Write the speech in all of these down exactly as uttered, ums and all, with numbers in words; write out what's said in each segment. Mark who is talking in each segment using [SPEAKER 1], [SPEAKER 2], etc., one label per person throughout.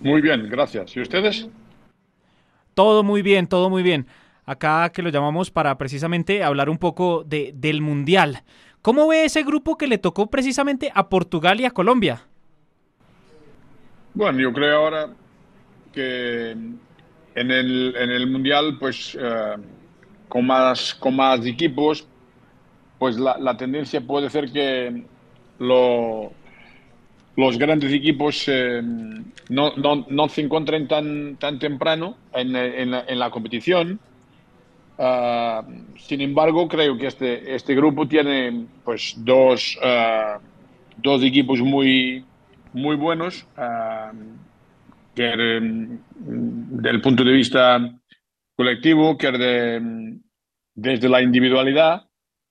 [SPEAKER 1] Muy bien, gracias. ¿Y ustedes?
[SPEAKER 2] Todo muy bien, todo muy bien. Acá que lo llamamos para precisamente hablar un poco de, del Mundial. ¿Cómo ve ese grupo que le tocó precisamente a Portugal y a Colombia?
[SPEAKER 1] Bueno, yo creo ahora que en el, en el Mundial, pues eh, con más, con más equipos, pues la, la tendencia puede ser que lo- los grandes equipos eh, no, no, no se encuentren tan, tan temprano en, en la, en la competición. Ah, sin embargo, creo que este, este grupo tiene pues dos, ah, dos equipos muy, muy buenos, ah, que mm, del punto de vista colectivo, que de, mm, desde la individualidad,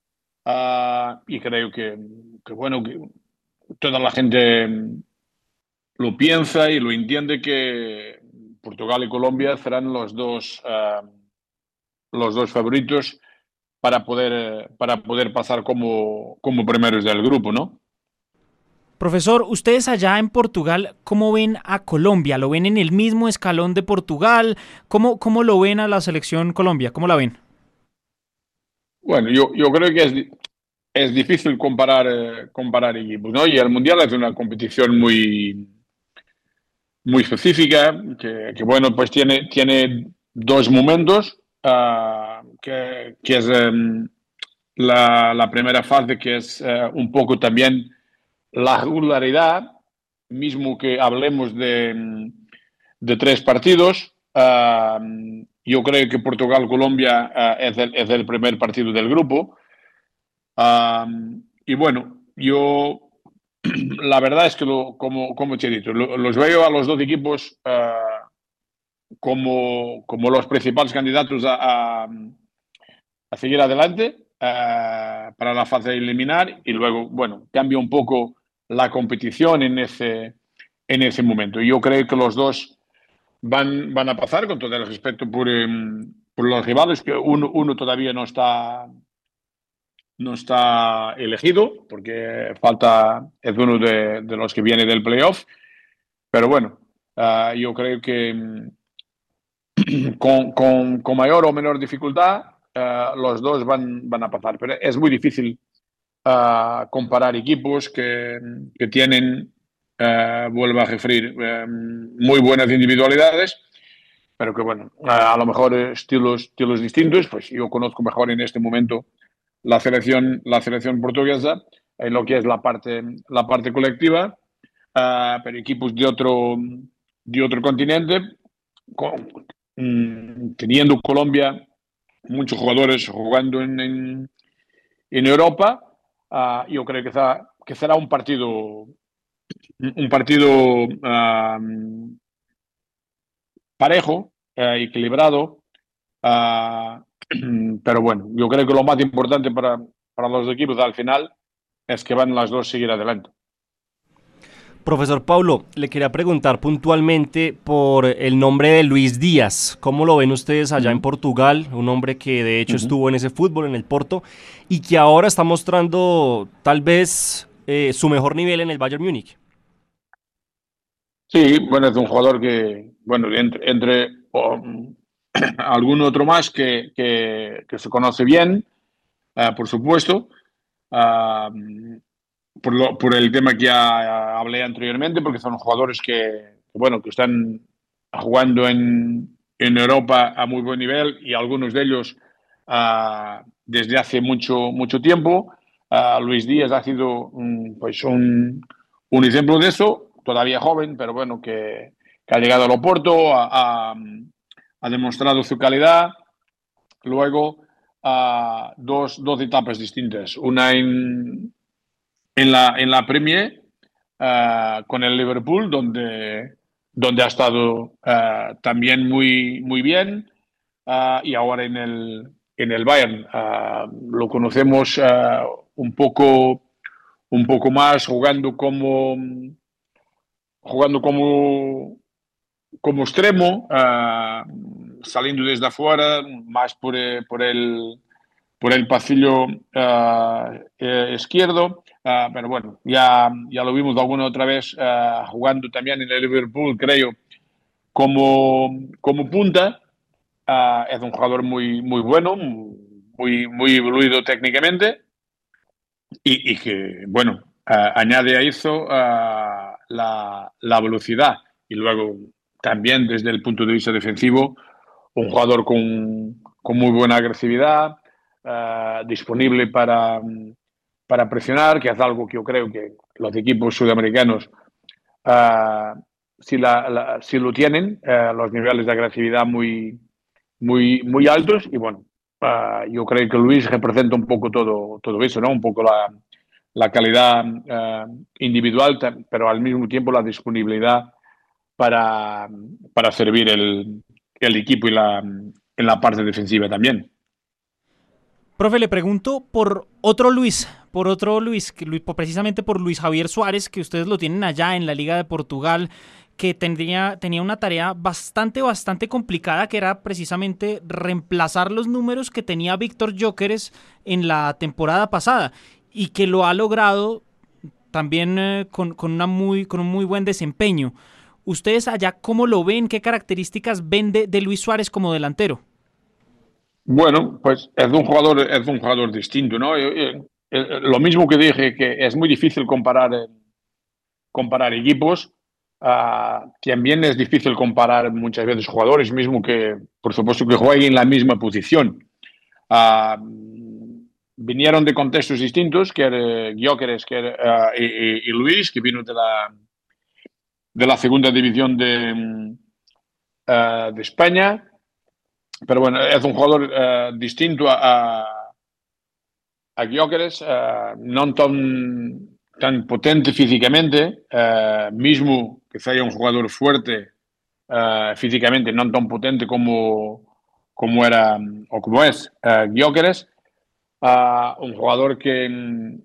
[SPEAKER 1] ah, y creo que, que, bueno, que toda la gente mm, lo piensa y lo entiende que Portugal y Colombia serán los dos, ah, los dos favoritos para poder, eh, para poder pasar como, como primeros del grupo, ¿no?
[SPEAKER 2] Profesor, ustedes allá en Portugal, ¿cómo ven a Colombia? ¿Lo ven en el mismo escalón de Portugal? ¿Cómo, cómo lo ven a la selección Colombia? ¿Cómo la ven?
[SPEAKER 1] Bueno, yo, yo creo que es, di- es difícil comparar, eh, comparar equipos, ¿no? Y el Mundial es una competición muy, muy específica, que, que, bueno, pues tiene, tiene dos momentos, ah, que, que es em, la, la primera fase, que es eh, un poco también la regularidad, mismo que hablemos de, em, de tres partidos. ah, yo creo que Portugal-Colombia ah, es, el, es el primer partido del grupo. Ah, y bueno, yo la verdad es que, lo, como, como te he dicho, lo- los veo a los dos equipos ah, como, como los principales candidatos a, a- a seguir adelante ah, para la fase de eliminar, y luego, bueno, cambia un poco la competición en ese, en ese momento. Yo creo que los dos van, van a pasar, con todo el respeto por, em, por los rivales, que uno, uno todavía no está, no está elegido, porque falta, es uno de, de los que viene del playoff, pero bueno, uh, yo creo que mm, con, con, con, mayor o menor dificultad uh, los dos van, van, a pasar, pero es muy difícil uh, comparar equipos que, que tienen, uh, vuelvo a referir, uh, muy buenas individualidades, pero que bueno, uh, a lo mejor estilos, estilos distintos. Pues yo conozco mejor en este momento la selección, la selección portuguesa en lo que es la parte, la parte colectiva, uh, pero equipos de otro, de otro continente, con, mm, teniendo Colombia muchos jugadores jugando en, en, en Europa, uh, yo creo que, será, que será un partido, un partido uh, parejo, uh, equilibrado, uh, pero bueno, yo creo que lo más importante para, para los equipos al final es que van las dos a seguir adelante.
[SPEAKER 3] Profesor Paulo, le quería preguntar puntualmente por el nombre de Luis Díaz. ¿Cómo lo ven ustedes
[SPEAKER 1] Uh
[SPEAKER 3] allá en
[SPEAKER 1] -huh.
[SPEAKER 3] Portugal? Un hombre que de
[SPEAKER 1] Uh
[SPEAKER 3] hecho
[SPEAKER 1] -huh.
[SPEAKER 3] estuvo en ese fútbol, en el Porto, y que ahora está mostrando tal vez eh, su mejor nivel en el Bayern Múnich.
[SPEAKER 1] Sí, bueno, es un jugador que, bueno, entre, entre um, algún otro más que, que, que se conoce bien, uh, por supuesto, uh, por, lo, por el tema que ya hablé anteriormente, porque son jugadores que, bueno, que están jugando en, en Europa a muy buen nivel, y algunos de ellos uh, desde hace mucho, mucho tiempo. Uh, Luis Díaz ha sido um, pues un, un ejemplo de eso, todavía joven, pero bueno, que, que ha llegado al Oporto, ha, ha, ha demostrado su calidad. Luego, uh, dos, dos etapas distintas, una en, en la, en la Premier, uh, con el Liverpool, donde, donde ha estado uh, también muy, muy bien, uh, y ahora en el, en el Bayern. Uh, lo conocemos uh, un, poco, un poco más jugando como, jugando como, como extremo, uh, saliendo desde afuera, más por, eh, por el por el pasillo uh, eh, izquierdo, uh, pero bueno, ya, ya lo vimos alguna otra vez uh, jugando también en el Liverpool, creo, como, como punta, uh, es un jugador muy, muy bueno, muy, muy evoluido técnicamente y, y que, bueno, uh, añade a eso uh, la, la velocidad y luego también desde el punto de vista defensivo, un jugador con, con muy buena agresividad, uh, disponible para, para presionar, que es algo que yo creo que los equipos sudamericanos, uh, si, la, la, si lo tienen, uh, los niveles de agresividad muy, muy, muy altos. Y bueno, uh, yo creo que Luis representa un poco todo, todo eso, ¿no? Un poco la, la calidad uh, individual, pero al mismo tiempo la disponibilidad para, para servir el, el equipo y la, en la parte defensiva también.
[SPEAKER 2] Profe, le pregunto por otro Luis, por otro Luis, que, precisamente por Luis Javier Suárez, que ustedes lo tienen allá en la Liga de Portugal, que tendría, tenía una tarea bastante, bastante complicada, que era precisamente reemplazar los números que tenía Víctor Gyökeres en la temporada pasada, y que lo ha logrado también eh, con, con, una muy, con un muy buen desempeño. ¿Ustedes allá cómo lo ven? ¿Qué características ven de, de Luis Suárez como delantero?
[SPEAKER 1] Bueno, pues es un jugador, es un jugador distinto, ¿no? Eh, eh, lo mismo que dije, que es muy difícil comparar, eh, comparar equipos. Uh, también es difícil comparar muchas veces jugadores, mismo que, por supuesto, que jueguen en la misma posición. Uh, vinieron de contextos distintos, que era Gyökeres que era, uh, y, y Luis, que vino de la, de la segunda división de, uh, de España. Pero bueno, es un jugador uh, distinto a, a Gyökeres, uh, no tan, tan potente físicamente, uh, mismo que sea un jugador fuerte uh, físicamente, no tan potente como, como era o como es uh, Gyökeres, uh, un jugador que um,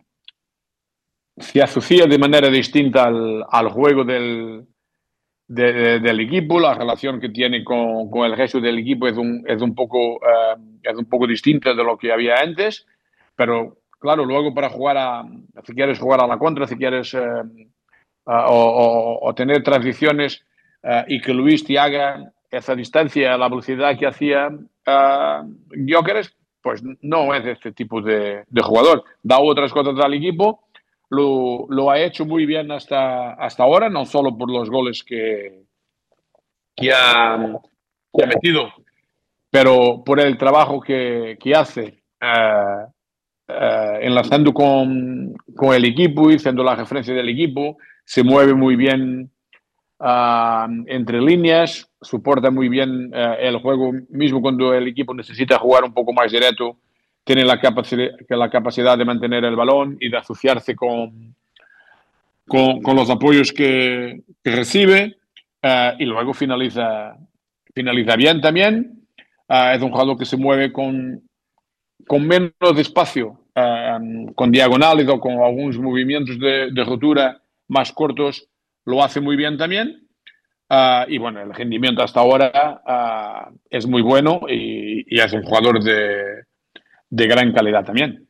[SPEAKER 1] se asocia de manera distinta al, al juego del, De, de, del equipo. La relación que tiene con, con el resto del equipo es un, es, un poco, uh, es un poco distinta de lo que había antes, pero claro, luego para jugar a, si quieres jugar a la contra, si quieres uh, uh, o, o, o tener transiciones uh, y que Luis te haga esa distancia a la velocidad que hacía uh, Gyökeres, pues no es este tipo de, de jugador. Da otras cosas al equipo. Lo, lo, ha hecho muy bien hasta, hasta ahora, no solo por los goles que, que, ha, que ha metido, pero por el trabajo que, que hace, uh, uh, enlazando con, con el equipo y siendo la referencia del equipo. Se mueve muy bien uh, entre líneas, soporta muy bien uh, el juego, mismo cuando el equipo necesita jugar un poco más directo. Tiene la capacidad, la capacidad de mantener el balón y de asociarse con, con, con los apoyos que, que recibe, uh, y luego finaliza, finaliza bien también. Uh, es un jugador que se mueve con, con menos espacio, uh, con diagonales o con algunos movimientos de, de rotura más cortos, lo hace muy bien también. Uh, y bueno, el rendimiento hasta ahora uh, es muy bueno y, y es un jugador de, de gran calidad también.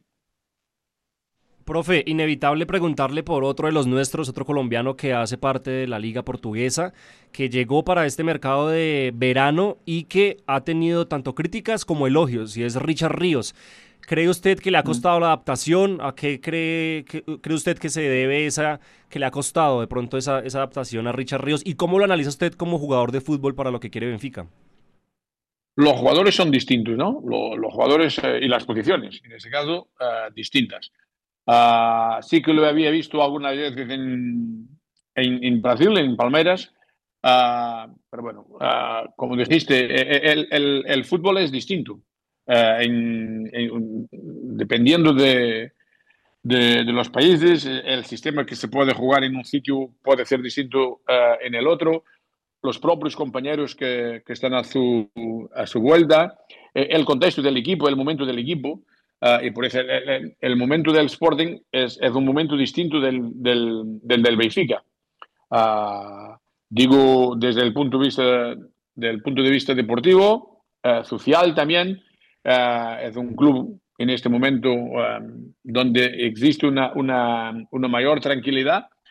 [SPEAKER 3] Profe, inevitable preguntarle por otro de los nuestros, otro colombiano que hace parte de la Liga Portuguesa, que llegó para este mercado de verano y que ha tenido tanto críticas como elogios, y es Richard Ríos. ¿Cree usted que le ha costado la adaptación? ¿A qué cree, que, cree usted que se debe esa, que le ha costado de pronto esa, esa adaptación a Richard Ríos? ¿Y cómo lo analiza usted como jugador de fútbol para lo que quiere Benfica?
[SPEAKER 1] Los jugadores son distintos, ¿no? Los, los jugadores eh, y las posiciones, en ese caso, uh, distintas. Uh, sí que lo había visto algunas veces en, en, en Brasil, en Palmeiras, uh, pero bueno, uh, como dijiste, el, el, el fútbol es distinto. Uh, en, en, dependiendo de, de, de, los países, el sistema que se puede jugar en un sitio puede ser distinto uh, en el otro. Los propios compañeros que, que están a su, a su vuelta, eh, el contexto del equipo, el momento del equipo. Uh, y por eso el, el, el momento del Sporting es, es un momento distinto del, del, del, del Benfica. Uh, digo, desde el punto de vista, del punto de vista deportivo, uh, social también. Uh, es un club en este momento um, donde existe una, una, una mayor tranquilidad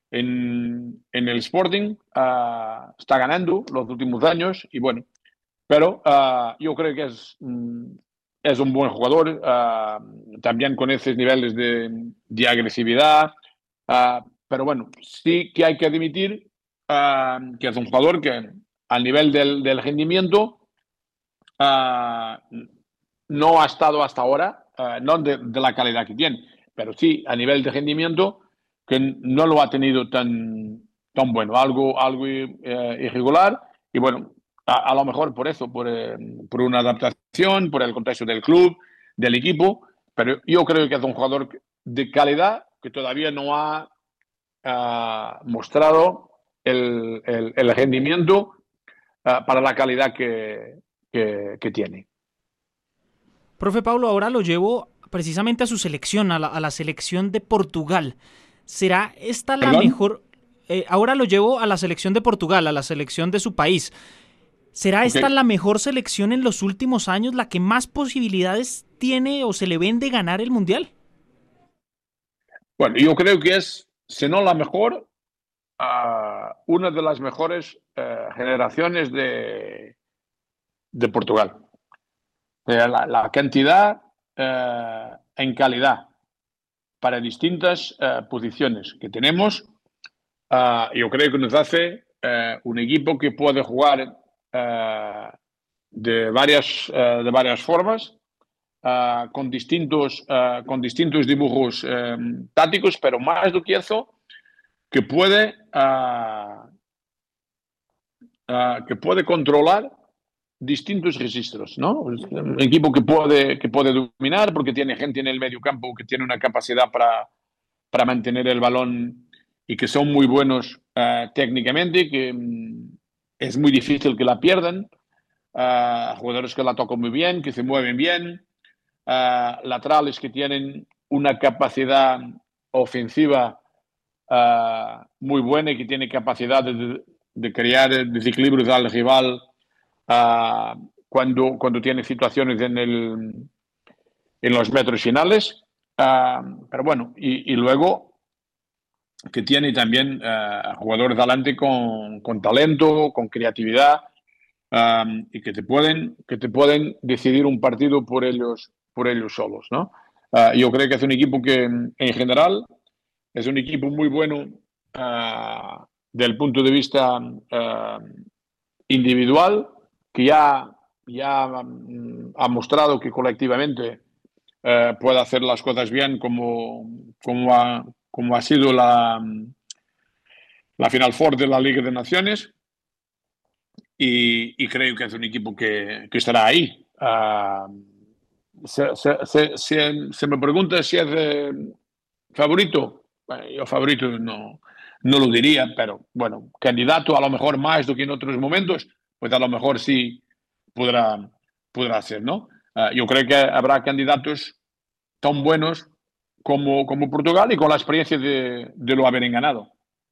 [SPEAKER 1] en, en el Sporting, uh, está ganando los últimos años y bueno, pero uh, yo creo que es, mm, es un buen jugador, uh, también con esos niveles de, de agresividad, uh, pero bueno, sí que hay que admitir uh, que es un jugador que al nivel del, del rendimiento uh, no ha estado hasta ahora, uh, no de, de, la calidad que tiene, pero sí a nivel de rendimiento que no lo ha tenido tan, tan bueno, algo, algo eh, irregular y bueno, a, a, lo mejor por eso, por, eh, por una adaptación, por el contexto del club, del equipo, pero yo creo que es un jugador de calidad que todavía no ha uh, mostrado el, el, el rendimiento uh, para la calidad que, que, que tiene.
[SPEAKER 2] Profe Pablo, ahora lo llevo precisamente a su selección, a la, a la selección de Portugal. ¿Será esta la
[SPEAKER 1] ¿Perdón?
[SPEAKER 2] mejor? Eh, ahora lo llevo a la selección de Portugal, a la selección de su país. ¿Será
[SPEAKER 1] Okay.
[SPEAKER 2] esta la mejor selección en los últimos años, la que más posibilidades tiene o se le ven de ganar el Mundial?
[SPEAKER 1] Bueno, yo creo que es, si no la mejor, uh, una de las mejores uh, generaciones de, de Portugal. La, la cantidad uh, en calidad para distintas uh, posiciones que tenemos, uh, yo creo que nos hace uh, un equipo que puede jugar uh, de, varias, uh, de varias formas, uh, con, distintos, uh, con distintos dibujos um, tácticos, pero más do que eso, que puede, uh, uh, que puede controlar distintos registros, ¿no? Un equipo que puede, que puede dominar porque tiene gente en el medio campo que tiene una capacidad para, para mantener el balón y que son muy buenos uh, técnicamente, que um, es muy difícil que la pierdan, uh, jugadores que la tocan muy bien, que se mueven bien, uh, laterales que tienen una capacidad ofensiva uh, muy buena y que tiene capacidad de, de crear desequilibrios al rival uh, cuando, cuando tiene situaciones en, el, en los metros finales. Uh, pero bueno, y, y luego que tiene también uh, jugadores delante con, con talento, con creatividad um, y que te, pueden, que te pueden decidir un partido por ellos, por ellos solos, ¿no? Uh, yo creo que es un equipo que en general es un equipo muy bueno uh, desde el punto de vista uh, individual, que ya, ya um, ha mostrado que colectivamente uh, puede hacer las cosas bien como, como, ha, como ha sido la, la Final Four de la Liga de Naciones y, y creo que es un equipo que, que estará ahí. Uh, se, se, se, se, se me pregunta si es eh, favorito. Bueno, yo favorito no, no lo diría, pero bueno, candidato a lo mejor más do que en otros momentos, pues a lo mejor sí podrá, podrá ser, ¿no? Uh, yo creo que habrá candidatos tan buenos como, como Portugal y con la experiencia de, de lo haber ganado.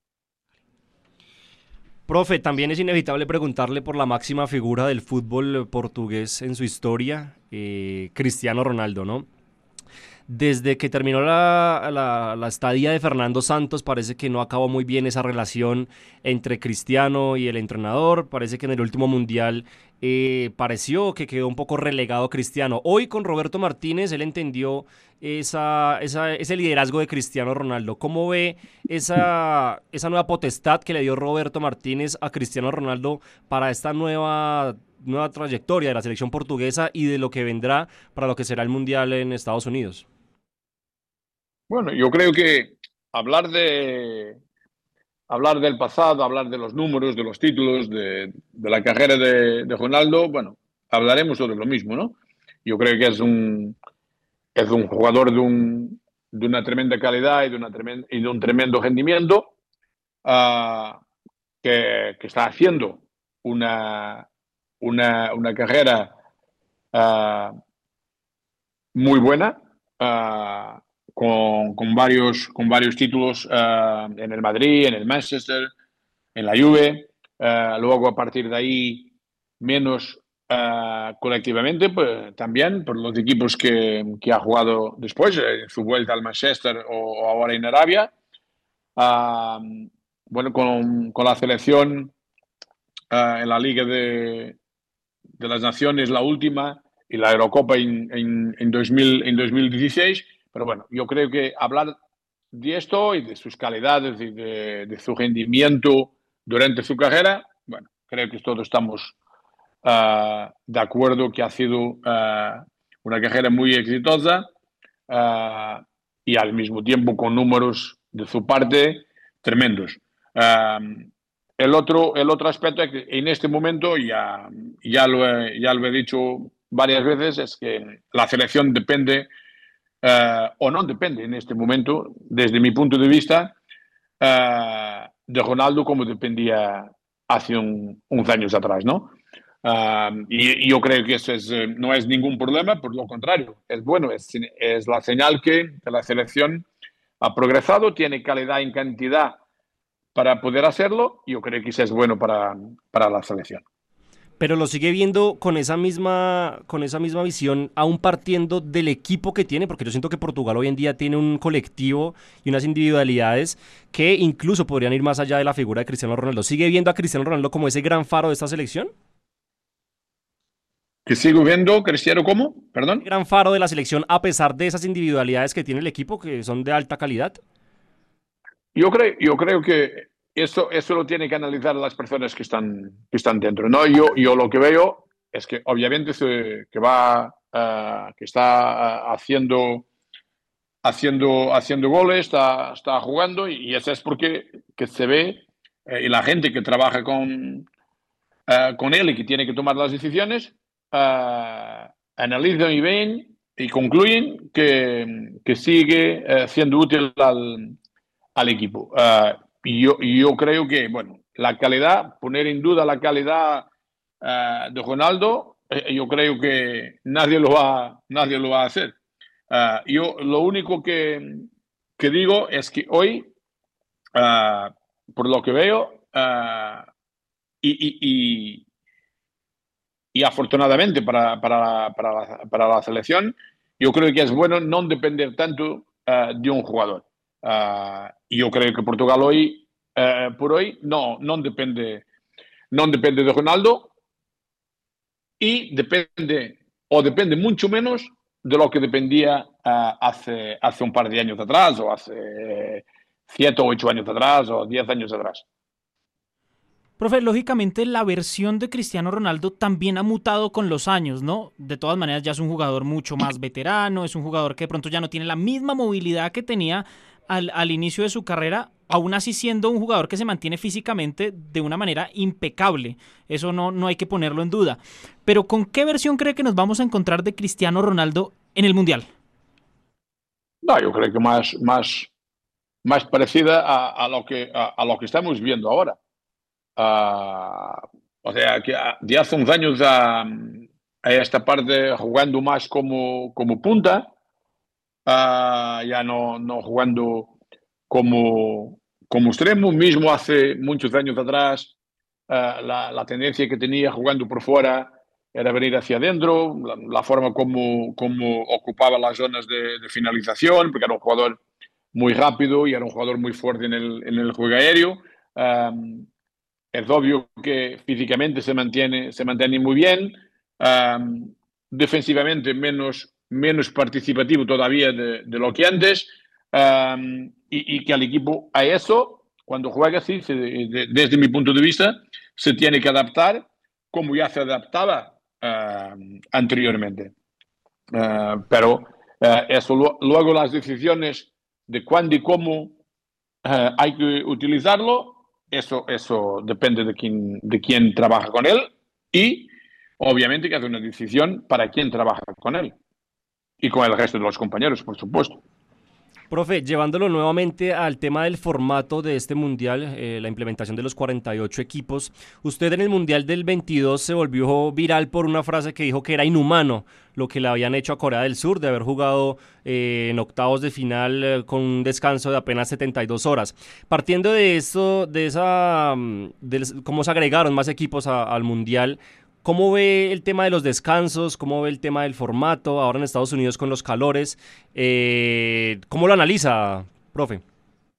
[SPEAKER 3] Profe, también es inevitable preguntarle por la máxima figura del fútbol portugués en su historia, eh, Cristiano Ronaldo, ¿no? Desde que terminó la, la, la estadía de Fernando Santos, parece que no acabó muy bien esa relación entre Cristiano y el entrenador. Parece que en el último mundial eh, pareció que quedó un poco relegado Cristiano. Hoy con Roberto Martínez, él entendió esa, esa, ese liderazgo de Cristiano Ronaldo. ¿Cómo ve esa, esa nueva potestad que le dio Roberto Martínez a Cristiano Ronaldo para esta nueva, nueva trayectoria de la selección portuguesa y de lo que vendrá para lo que será el mundial en Estados Unidos?
[SPEAKER 1] Bueno, yo creo que hablar de hablar del pasado, hablar de los números, de los títulos, de, de la carrera de, de Ronaldo, bueno, hablaremos sobre lo mismo, ¿no? Yo creo que es un es un jugador de, un, de una tremenda calidad y de, una tremenda, y de un tremendo rendimiento uh, que, que está haciendo una, una, una carrera uh, muy buena. Uh, Con, con, varios, con varios títulos uh, en el Madrid, en el Manchester, en la Juve. Uh, luego, a partir de ahí, menos uh, colectivamente, pues también por los equipos que, que ha jugado después, eh, su vuelta al Manchester o, o ahora en Arabia. Uh, bueno, con, con la selección uh, en la Liga de, de las Naciones, la última, y la Eurocopa en, en, en, dos mil, en dos mil dieciséis. Pero bueno, yo creo que hablar de esto y de sus calidades y de, de su rendimiento durante su carrera, bueno, creo que todos estamos uh, de acuerdo que ha sido uh, una carrera muy exitosa uh, y al mismo tiempo con números de su parte tremendos. Uh, el, otro, el otro aspecto es que en este momento, ya, ya, lo he, ya lo he dicho varias veces, es que la selección depende, uh, o no depende en este momento, desde mi punto de vista, uh, de Ronaldo como dependía hace un, unos años atrás, ¿no? Uh, y, y yo creo que eso es, eh, no es ningún problema, por lo contrario, es bueno, es, es la señal que la selección ha progresado, tiene calidad en cantidad para poder hacerlo, y yo creo que eso es bueno para, para la selección.
[SPEAKER 3] Pero lo sigue viendo con esa misma con esa misma visión, aún partiendo del equipo que tiene, porque yo siento que Portugal hoy en día tiene un colectivo y unas individualidades que incluso podrían ir más allá de la figura de Cristiano Ronaldo. ¿Sigue viendo a Cristiano Ronaldo como ese gran faro de esta selección?
[SPEAKER 1] ¿Que sigo viendo Cristiano como? Perdón.
[SPEAKER 3] Gran faro de la selección a pesar de esas individualidades que tiene el equipo, que son de alta calidad.
[SPEAKER 1] Yo creo, yo creo que eso, eso lo tienen que analizar las personas que están, que están dentro, ¿no? Yo, yo lo que veo es que obviamente se, que va, uh, que está uh, haciendo, haciendo, haciendo goles, está, está jugando, y, y eso es porque que se ve, eh, y la gente que trabaja con, uh, con él y que tiene que tomar las decisiones, uh, analizan y ven y concluyen que, que sigue uh, siendo útil al, al equipo. Uh, y yo, yo creo que, bueno, la calidad, poner en duda la calidad uh, de Ronaldo, eh, yo creo que nadie lo va, nadie lo va a hacer. Uh, yo lo único que, que digo es que hoy, uh, por lo que veo, uh, y, y, y, y afortunadamente para, para, para, la, para la selección, yo creo que es bueno no depender tanto uh, de un jugador. Uh, yo creo que Portugal hoy, uh, por hoy, no, no depende, no depende de Ronaldo, y depende, o depende mucho menos de lo que dependía uh, hace, hace un par de años atrás, o hace siete o ocho años atrás, o diez años atrás.
[SPEAKER 2] Profe, lógicamente la versión de Cristiano Ronaldo también ha mutado con los años, ¿no? De todas maneras ya es un jugador mucho más veterano, es un jugador que de pronto ya no tiene la misma movilidad que tenía al, al inicio de su carrera, aún así siendo un jugador que se mantiene físicamente de una manera impecable. Eso no, no hay que ponerlo en duda. Pero ¿con qué versión cree que nos vamos a encontrar de Cristiano Ronaldo en el Mundial?
[SPEAKER 1] No, yo creo que más, más, más parecida a, a, lo que, a, a lo que estamos viendo ahora. Uh, o sea, que de hace unos años a, a esta parte jugando más como, como punta, uh, ya no, no jugando como, como extremo. Mismo hace muchos años atrás, uh, la, la tendencia que tenía jugando por fuera era venir hacia adentro, la, la forma como, como ocupaba las zonas de, de finalización, porque era un jugador muy rápido y era un jugador muy fuerte en el, en el juego aéreo. Um, Es obvio que físicamente se mantiene, se mantiene muy bien, um, defensivamente menos, menos participativo todavía de, de lo que antes, um, y, y que al equipo a eso, cuando juega así, se, de, desde mi punto de vista, se tiene que adaptar como ya se adaptaba uh, anteriormente. Uh, pero uh, eso, luego las decisiones de cuándo y cómo uh, hay que utilizarlo, Eso, eso depende de quién, de quién trabaja con él, y obviamente que hace una decisión para quién trabaja con él y con el resto de los compañeros, por supuesto.
[SPEAKER 3] Profe, llevándolo nuevamente al tema del formato de este Mundial, eh, la implementación de los cuarenta y ocho equipos, usted en el Mundial del veintidós se volvió viral por una frase que dijo que era inhumano lo que le habían hecho a Corea del Sur, de haber jugado eh, en octavos de final eh, con un descanso de apenas setenta y dos horas. Partiendo de eso, de esa, de cómo se agregaron más equipos a, al Mundial, ¿cómo ve el tema de los descansos? ¿Cómo ve el tema del formato ahora en Estados Unidos con los calores? Eh, ¿Cómo lo analiza, profe?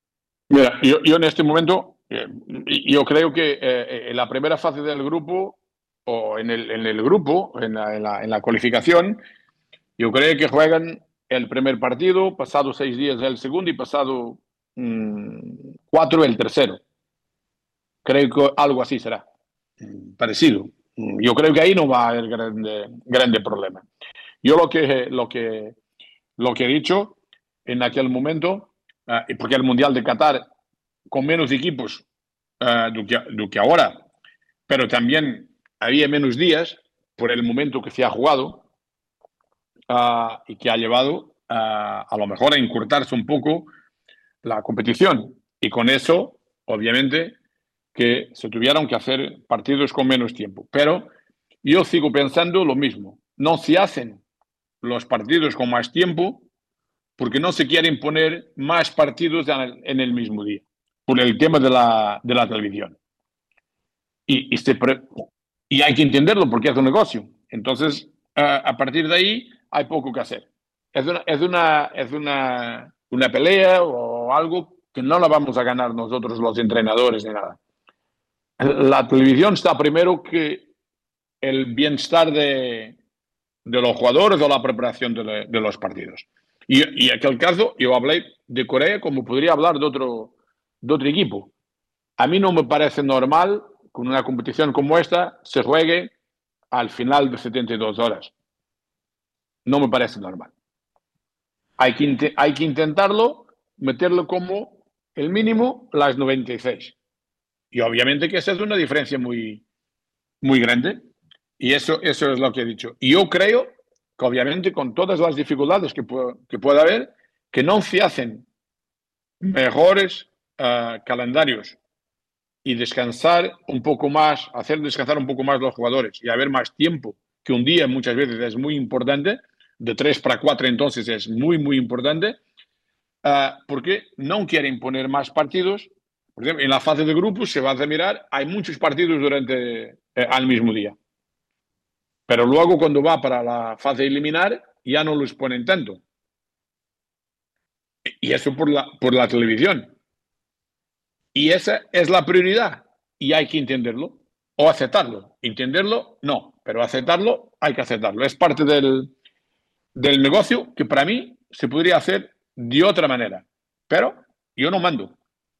[SPEAKER 1] Mira, yo, yo en este momento, eh, yo creo que eh, en la primera fase del grupo, o en el, en el grupo, en la, en la, en la cualificación, yo creo que juegan el primer partido, pasado seis días el segundo y pasado mmm, cuatro el tercero. Creo que algo así será, parecido. Yo creo que ahí no va a haber grande, grande problema. Yo lo que, lo, que, lo que he dicho en aquel momento, uh, porque el Mundial de Qatar con menos equipos uh, do, que, do que ahora, pero también había menos días por el momento que se ha jugado uh, y que ha llevado uh, a lo mejor a encurtarse un poco la competición. Y con eso, obviamente, que se tuvieron que hacer partidos con menos tiempo. Pero yo sigo pensando lo mismo. No se hacen los partidos con más tiempo porque no se quieren poner más partidos en el mismo día, por el tema de la, de la televisión. Y, y, se pre y hay que entenderlo porque es un negocio. Entonces, a, a partir de ahí, hay poco que hacer. Es una, es una, es una, una pelea o algo que no la vamos a ganar nosotros los entrenadores ni nada. La televisión está primero que el bienestar de, de los jugadores o la preparación de, le, de los partidos. Y, y en aquel caso, yo hablé de Corea como podría hablar de otro, de otro equipo. A mí no me parece normal que una competición como esta se juegue al final de setenta y dos horas. No me parece normal. Hay que, hay que intentarlo, meterlo como el mínimo las noventa y seis. Y obviamente que esa es una diferencia muy, muy grande. Y eso, eso es lo que he dicho. Y yo creo que obviamente con todas las dificultades que, puedo, que pueda haber, que no se hacen mejores uh, calendarios y descansar un poco más, hacer descansar un poco más los jugadores y haber más tiempo, que un día muchas veces es muy importante, de tres para cuatro entonces es muy, muy importante, uh, porque no quieren poner más partidos. Por ejemplo, en la fase de grupos se va a mirar, hay muchos partidos durante eh, al mismo día. Pero luego cuando va para la fase de eliminar, ya no los ponen tanto. Y eso por la, por la televisión. Y esa es la prioridad. Y hay que entenderlo o aceptarlo. Entenderlo, no. Pero aceptarlo, hay que aceptarlo. Es parte del, del negocio que para mí se podría hacer de otra manera. Pero yo no mando.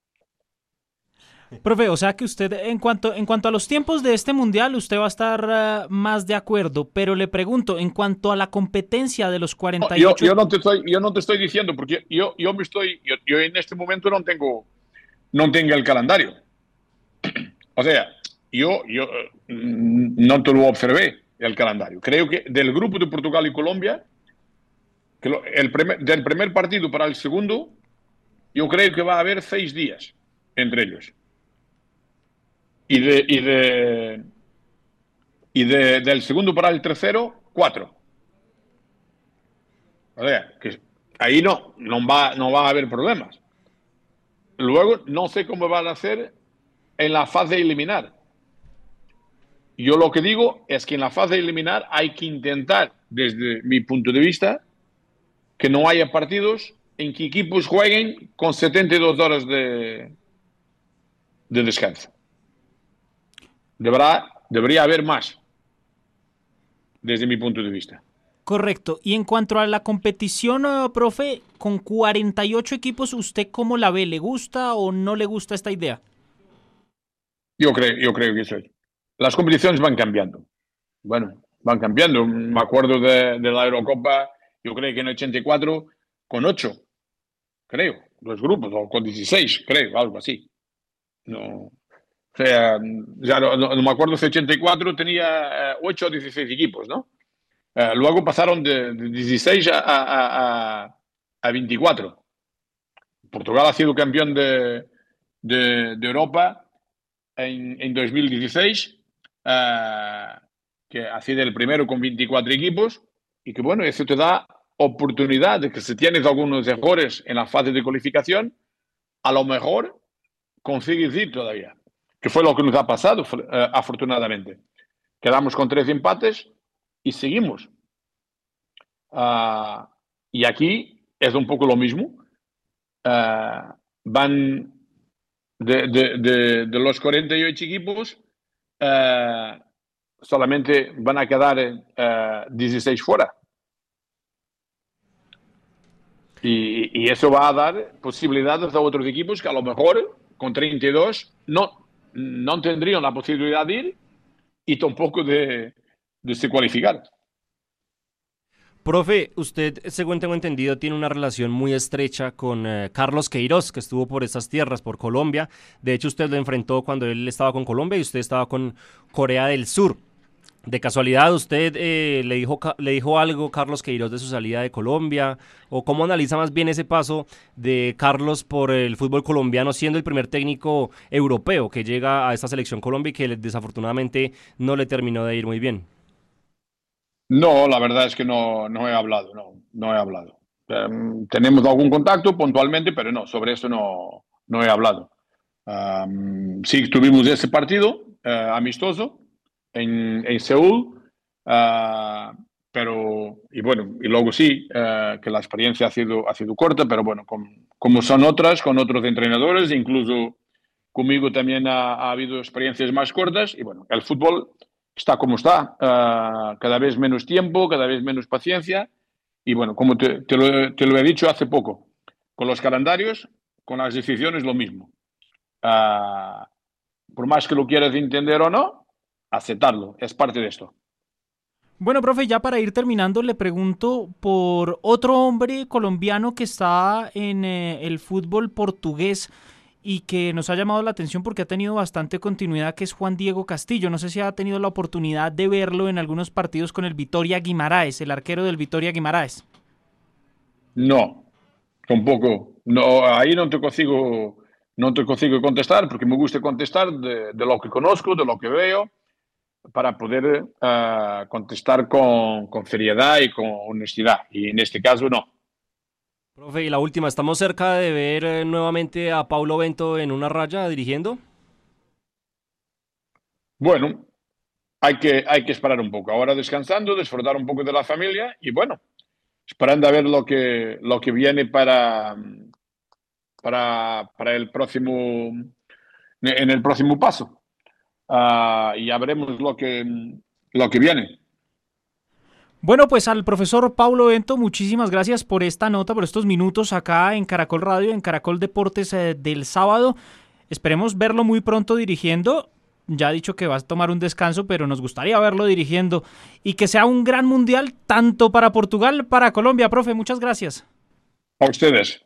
[SPEAKER 2] Profe, o sea que usted, en cuanto, en cuanto a los tiempos de este mundial, usted va a estar uh, más de acuerdo, pero le pregunto, en cuanto a la competencia de los cuarenta y ocho...
[SPEAKER 1] Yo, yo, no, te estoy, yo no te estoy diciendo, porque yo, yo me estoy, yo, yo en este momento no tengo, no tengo el calendario. O sea, yo, yo no te lo observé el calendario. Creo que del grupo de Portugal y Colombia, que lo, el primer, del primer partido para el segundo, yo creo que va a haber seis días entre ellos. Y, de, y, de, y de, del segundo para el tercero, cuatro. O sea, que ahí no, no, va, no va a haber problemas. Luego, no sé cómo van a hacer en la fase de eliminar. Yo lo que digo es que en la fase de eliminar hay que intentar, desde mi punto de vista, que no haya partidos en que equipos jueguen con setenta y dos horas de, de descanso. Deberá, debería haber más, desde mi punto de vista.
[SPEAKER 2] Correcto. Y en cuanto a la competición, uh, profe, con cuarenta y ocho equipos, ¿usted cómo la ve? ¿Le gusta o no le gusta esta idea?
[SPEAKER 1] Yo creo, yo creo que sí. Las competiciones van cambiando. Bueno, van cambiando. Me acuerdo de, de la Eurocopa, yo creo que en ochenta y cuatro, con ocho, creo, los grupos, o con dieciséis, creo, algo así. No, o sea, ya no, no, no me acuerdo si ochenta y cuatro tenía eh, ocho o dieciséis equipos, ¿no? Eh, luego pasaron de, de dieciséis a, a, a, a veinticuatro. Portugal ha sido campeón de, de, de Europa en, en dos mil dieciséis, eh, que ha sido el primero con veinticuatro equipos, y que bueno, eso te da oportunidad de que si tienes algunos errores en la fase de cualificación, a lo mejor consigues ir todavía, que fue lo que nos ha pasado, eh, afortunadamente. Quedamos con tres empates y seguimos. Uh, y aquí es un poco lo mismo. Uh, van de, de, de, de los cuarenta y ocho equipos, eh, solamente van a quedar eh, dieciséis fuera. Y, y eso va a dar posibilidades a otros equipos que a lo mejor con treinta y dos no, no tendrían la posibilidad de ir y tampoco de, de se cualificar.
[SPEAKER 3] Profe, usted, según tengo entendido, tiene una relación muy estrecha con eh, Carlos Queiroz, que estuvo por estas tierras, por Colombia. De hecho, usted lo enfrentó cuando él estaba con Colombia y usted estaba con Corea del Sur. De casualidad, ¿usted eh, le dijo le dijo algo Carlos Queiroz de su salida de Colombia? ¿O cómo analiza más bien ese paso de Carlos por el fútbol colombiano, siendo el primer técnico europeo que llega a esta selección Colombia y que desafortunadamente no le terminó de ir muy bien?
[SPEAKER 1] No, la verdad es que no, no he hablado, no, no he hablado. Um, tenemos algún contacto puntualmente, pero no, sobre eso no, no he hablado. Um, sí, tuvimos ese partido uh, amistoso en, en Seúl, uh, pero, y bueno, y luego sí, uh, que la experiencia ha sido, ha sido corta, pero bueno, con, como son otras, con otros entrenadores, incluso conmigo también ha, ha habido experiencias más cortas, y bueno, el fútbol está como está, uh, cada vez menos tiempo, cada vez menos paciencia, y bueno, como te, te, lo, te lo he dicho hace poco, con los calendarios, con las decisiones lo mismo. Uh, por más que lo quieras entender o no, aceptarlo, es parte de esto.
[SPEAKER 2] Bueno, profe, ya para ir terminando, le pregunto por otro hombre colombiano que está en eh, el fútbol portugués y que nos ha llamado la atención porque ha tenido bastante continuidad, que es Juan Diego Castillo. No sé si ha tenido la oportunidad de verlo en algunos partidos con el Vitória Guimaraes, el arquero del Vitória Guimaraes.
[SPEAKER 1] No, tampoco. No, ahí no te consigo, no te consigo contestar porque me gusta contestar de, de lo que conozco, de lo que veo, para poder uh, contestar con, con seriedad y con honestidad. Y en este caso no.
[SPEAKER 3] Profe, y la última, ¿estamos cerca de ver eh, nuevamente a Paulo Bento en una raya dirigiendo?
[SPEAKER 1] Bueno, hay que, hay que esperar un poco. Ahora descansando, disfrutar un poco de la familia y bueno, esperando a ver lo que, lo que viene para, para, para el próximo, en el próximo paso. Uh, y ya veremos lo que, lo que viene.
[SPEAKER 2] Bueno, pues al profesor Paulo Bento, muchísimas gracias por esta nota, por estos minutos acá en Caracol Radio, en Caracol Deportes eh, del sábado. Esperemos verlo muy pronto dirigiendo. Ya ha dicho que va a tomar un descanso, pero nos gustaría verlo dirigiendo y que sea un gran mundial tanto para Portugal, para Colombia. Profe, muchas gracias.
[SPEAKER 1] A ustedes.